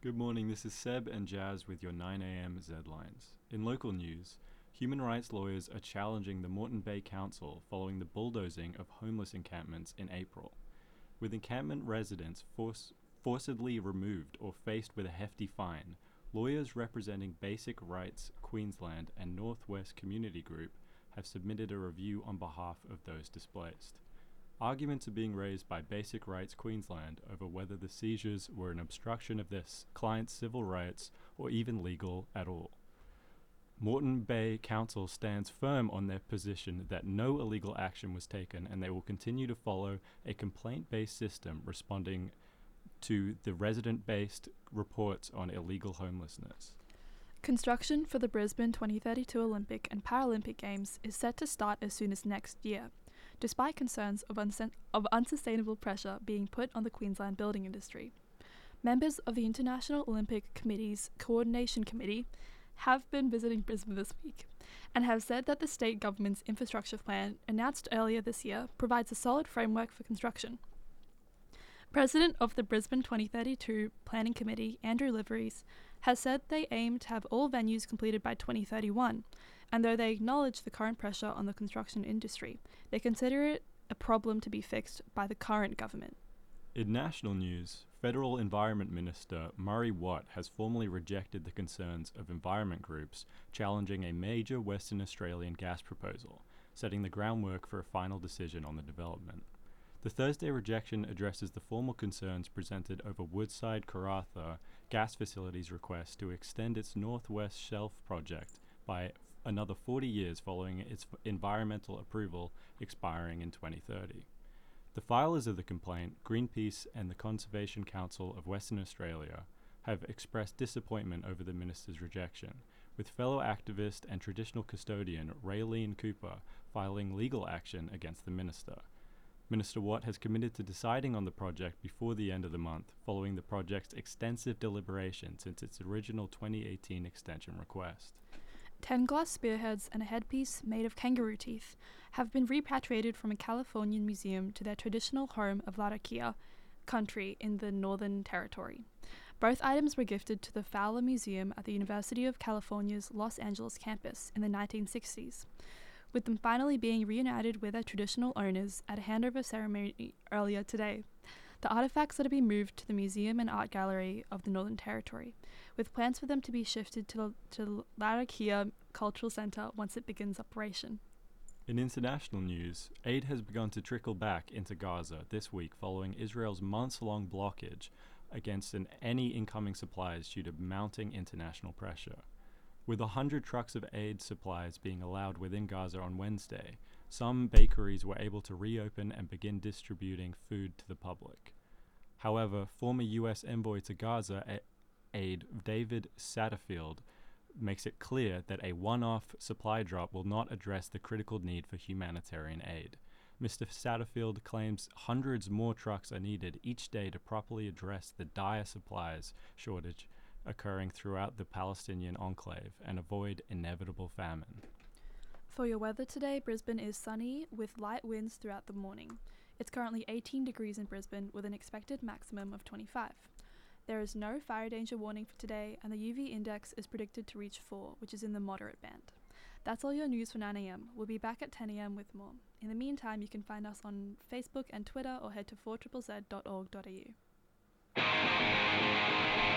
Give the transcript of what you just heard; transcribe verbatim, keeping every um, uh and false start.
Good morning, this is Seb and Jazz with your nine a.m. Z-Lines. In local news, human rights lawyers are challenging the Moreton Bay Council following the bulldozing of homeless encampments in April. With encampment residents force, forcibly removed or faced with a hefty fine, lawyers representing Basic Rights Queensland and Northwest Community Group have submitted a review on behalf of those displaced. Arguments are being raised by Basic Rights Queensland over whether the seizures were an obstruction of their s- clients' civil rights or even legal at all. Moreton Bay Council stands firm on their position that no illegal action was taken, and they will continue to follow a complaint-based system responding to the resident-based reports on illegal homelessness. Construction for the Brisbane twenty thirty-two Olympic and Paralympic Games is set to start as soon as next year, despite concerns of, unsen- of unsustainable pressure being put on the Queensland building industry. Members of the International Olympic Committee's Coordination Committee have been visiting Brisbane this week and have said that the state government's infrastructure plan, announced earlier this year, provides a solid framework for construction. President of the Brisbane twenty thirty-two Planning Committee, Andrew Liveries, has said they aim to have all venues completed by twenty thirty-one, and though they acknowledge the current pressure on the construction industry, they consider it a problem to be fixed by the current government. In national news, Federal Environment Minister Murray Watt has formally rejected the concerns of environment groups challenging a major Western Australian gas proposal, setting the groundwork for a final decision on the development. The Thursday rejection addresses the formal concerns presented over Woodside-Karratha Gas Facility's request to extend its Northwest Shelf project by another forty years following its environmental approval expiring in twenty thirty. The filers of the complaint, Greenpeace and the Conservation Council of Western Australia, have expressed disappointment over the minister's rejection, with fellow activist and traditional custodian Raylene Cooper filing legal action against the minister. Minister Watt has committed to deciding on the project before the end of the month, following the project's extensive deliberation since its original twenty eighteen extension request. Ten glass spearheads and a headpiece made of kangaroo teeth have been repatriated from a Californian museum to their traditional home of Latakia country in the Northern Territory. Both items were gifted to the Fowler Museum at the University of California's Los Angeles campus in the nineteen sixties, with them finally being reunited with their traditional owners at a handover ceremony earlier today. The artifacts are to be moved to the Museum and Art Gallery of the Northern Territory, with plans for them to be shifted to, to Latakia Cultural Centre once it begins operation. In international news, aid has begun to trickle back into Gaza this week following Israel's months-long blockage against an any incoming supplies due to mounting international pressure. With one hundred trucks of aid supplies being allowed within Gaza on Wednesday, some bakeries were able to reopen and begin distributing food to the public. However, former U S envoy to Gaza a- aid David Satterfield makes it clear that a one-off supply drop will not address the critical need for humanitarian aid. Mister Satterfield claims hundreds more trucks are needed each day to properly address the dire supplies shortage occurring throughout the Palestinian enclave and avoid inevitable famine. For your weather today, Brisbane is sunny with light winds throughout the morning. It's currently eighteen degrees in Brisbane with an expected maximum of twenty-five. There is no fire danger warning for today, and the U V index is predicted to reach four, which is in the moderate band. That's all your news for nine a.m. We'll be back at ten a.m. with more. In the meantime, you can find us on Facebook and Twitter or head to four Z Z Z dot org dot a u.